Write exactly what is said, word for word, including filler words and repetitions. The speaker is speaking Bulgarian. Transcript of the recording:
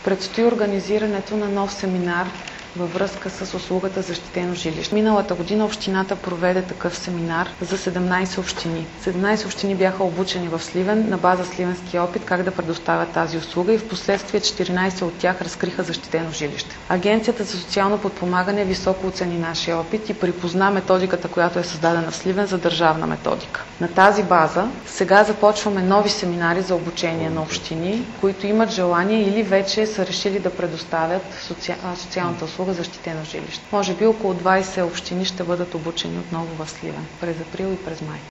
Предстои организирането на нов семинар във връзка с услугата защитено жилище. Миналата година общината проведе такъв семинар за седемнайсет общини. седемнайсет общини бяха обучени в Сливен на база сливенски опит как да предоставят тази услуга и в последствие четиринайсет от тях разкриха защитено жилище. Агенцията за социално подпомагане високо оцени нашия опит и припозна методиката, която е създадена в Сливен за държавна методика. На тази база сега започваме нови семинари за обучение на общини, които имат желание или вече са решили да предоставят соци... социалната услуга защитено жилище. Може би около двайсет общини ще бъдат обучени отново в Сливен през април и през май.